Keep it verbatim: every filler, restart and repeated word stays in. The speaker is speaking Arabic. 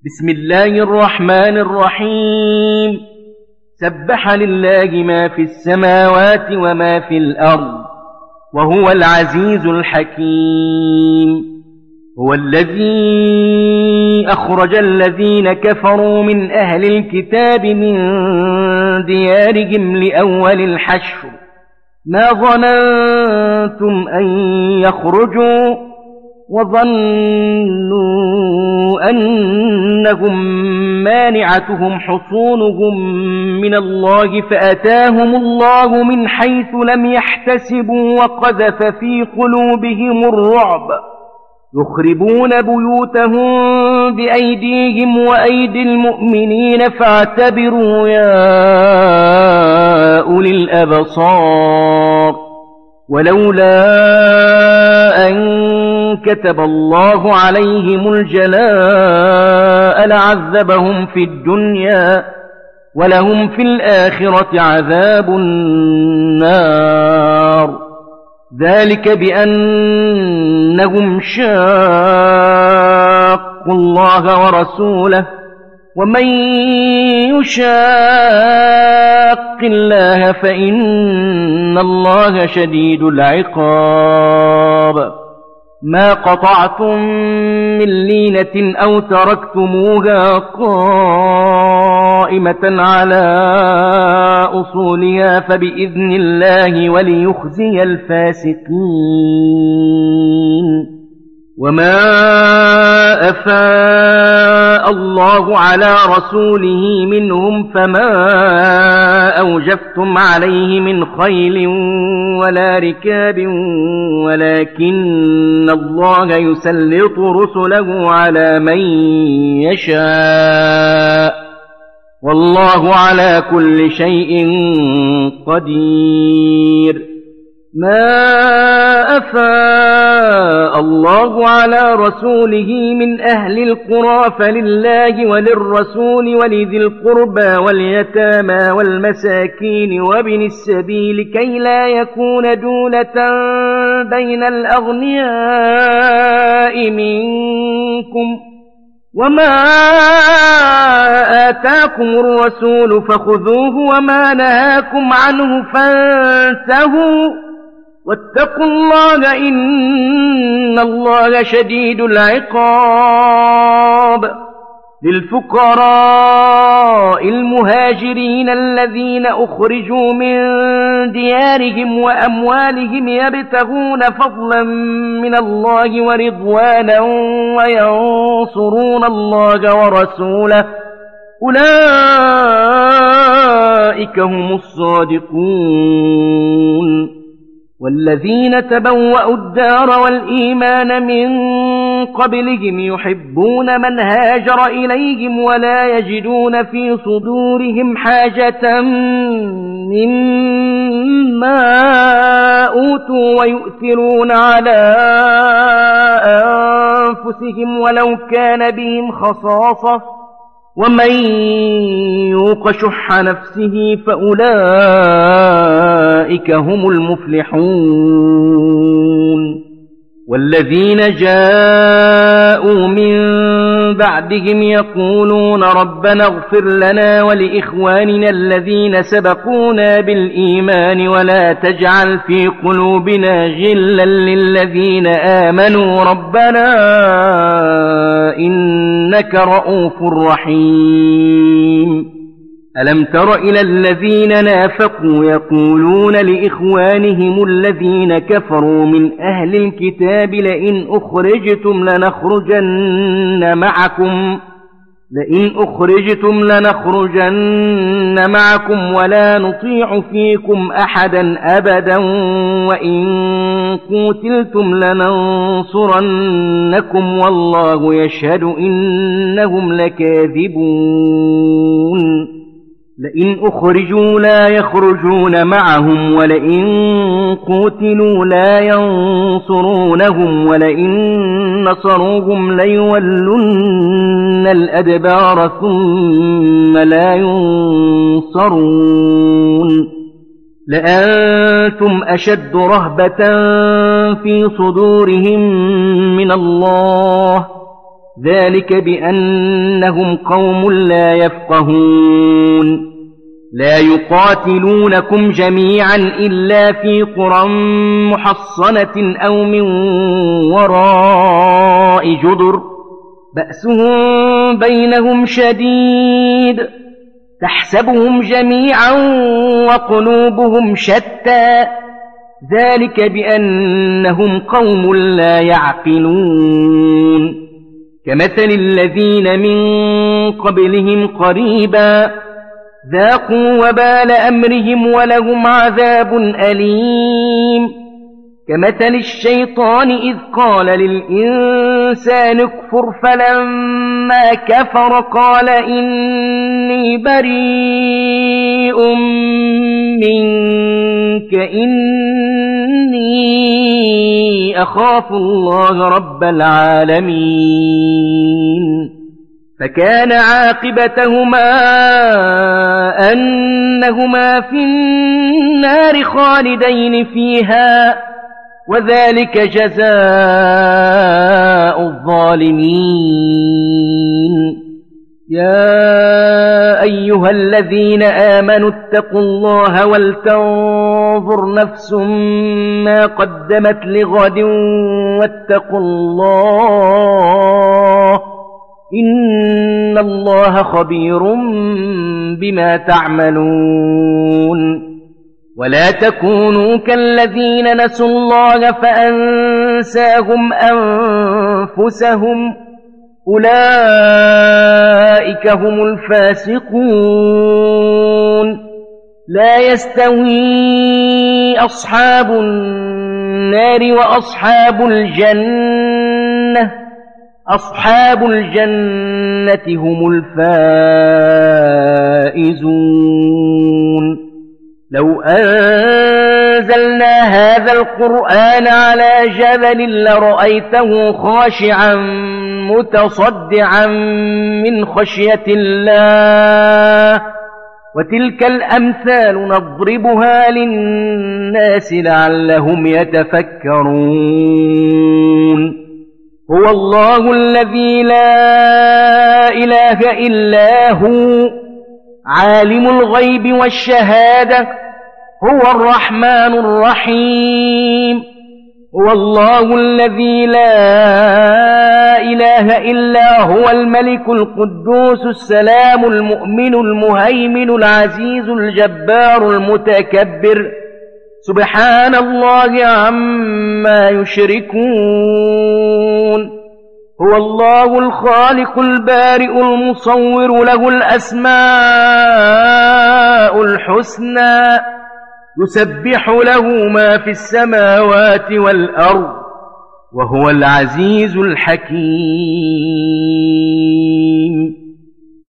بسم الله الرحمن الرحيم. سبح لله ما في السماوات وما في الأرض وهو العزيز الحكيم. هو الذي أخرج الذين كفروا من أهل الكتاب من ديارهم لأول الحشر ما ظننتم أن يخرجوا وظنوا أنهم مانعتهم حصونهم من الله فأتاهم الله من حيث لم يحتسبوا وقذف في قلوبهم الرعب يخربون بيوتهم بأيديهم وأيدي المؤمنين فاعتبروا يا أولي الأبصار. ولولا أن كتب الله عليهم الجلاء لعذبهم في الدنيا ولهم في الآخرة عذاب النار. ذلك بأنهم شاقوا الله ورسوله ومن يشاق الله فإن الله شديد العقاب. ما قطعتم من لينة أو تركتموها قائمة على أصولها فبإذن الله وليخزي الفاسقين. وما أفاء الله على رسوله منهم فما أوجفتم عليه من خيل ولا ركاب ولكن الله يسلط رسله على من يشاء والله على كل شيء قدير. ما أفاء الله على رسوله من أهل القرى فلله وللرسول ولذي القربى واليتامى والمساكين وابن السبيل كي لا يكون دولة بين الأغنياء منكم. وما آتاكم الرسول فخذوه وما نهاكم عنه فانتهوا واتقوا الله إن الله شديد العقاب. للفقراء المهاجرين الذين أخرجوا من ديارهم وأموالهم يبتغون فضلا من الله ورضوانا وينصرون الله ورسوله أولئك هم الصادقون. والذين تبوأوا الدار والإيمان من قبلهم يحبون من هاجر إليهم ولا يجدون في صدورهم حاجة مما أوتوا ويؤثرون على أنفسهم ولو كان بهم خصاصة ومن يوق شح نفسه فأولئك هم المفلحون. والذين جاءوا من بعدهم يقولون ربنا اغفر لنا ولإخواننا الذين سبقونا بالإيمان ولا تجعل في قلوبنا غلا للذين آمنوا ربنا إنك رؤوف رحيم. ألم تر إلى الذين نافقوا يقولون لإخوانهم الذين كفروا من أهل الكتاب لئن أخرجتم لنخرجن معكم لئن أخرجتم لنخرجن معكم ولا نطيع فيكم أحدا أبدا وإن قوتلتم لننصرنكم والله يشهد إنهم لكاذبون. لئن أخرجوا لا يخرجون معهم ولئن قوتلوا لا ينصرونهم ولئن نصروهم ليولن الأدبار ثم لا ينصرون. لأنتم أشد رهبة في صدورهم من الله ذلك بأنهم قوم لا يفقهون لا يقاتلونكم جميعا إلا في قرى محصنة أو من وراء جدر بأسهم بينهم شديد تحسبهم جميعا وقلوبهم شتى ذلك بأنهم قوم لا يعقلون كمثل الذين من قبلهم قريبا ذاقوا وبال أمرهم ولهم عذاب أليم كمثل الشيطان إذ قال للإنسان اكفر فلما كفر قال إني بريء منك إني أخاف الله رب العالمين فكان عاقبتهما أنهما في النار خالدين فيها وذلك جزاء الظالمين يا أيها الذين آمنوا اتقوا الله ولتنظر نفس ما قدمت لغد واتقوا الله إن الله خبير بما تعملون ولا تكونوا كالذين نسوا الله فأنساهم أنفسهم أولئك هم الفاسقون لا يستوي أصحاب النار وأصحاب الجنة أصحاب الجنة هم الفائزون لو أنزلنا هذا القرآن على جبل لرأيته خاشعا متصدعا من خشية الله وتلك الأمثال نضربها للناس لعلهم يتفكرون هو الله الذي لا إله إلا هو عالم الغيب والشهادة هو الرحمن الرحيم هو الله الذي لا إله إلا هو الملك القدوس السلام المؤمن المهيمن العزيز الجبار المتكبر سبحان الله عما يشركون هو الله الخالق البارئ المصور له الأسماء الحسنى يسبح له ما في السماوات والأرض وهو العزيز الحكيم